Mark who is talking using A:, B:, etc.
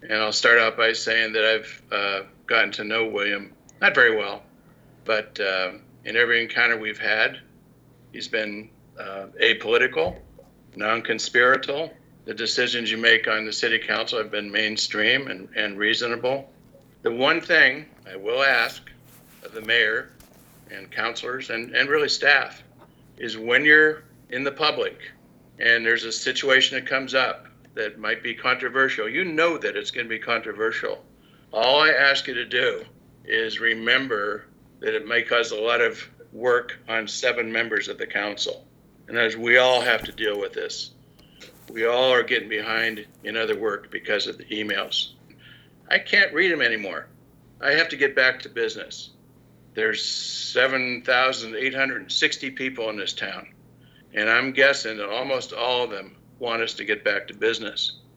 A: And I'll start out by saying that I've gotten to know William, not very well, but in every encounter we've had, he's been apolitical, non-conspiratorial. The decisions you make on the city council have been mainstream and reasonable. The one thing I will ask of the mayor and councilors and really staff is when you're in the public and there's a situation that comes up that might be controversial, you know that it's going to be controversial. All I ask you to do is remember that it may cause a lot of work on 7 members of the council. And as we all have to deal with this, we all are getting behind in other work because of the emails. I can't read them anymore. I have to get back to business. There's 7,860 people in this town, and I'm guessing that almost all of them want us to get back to business.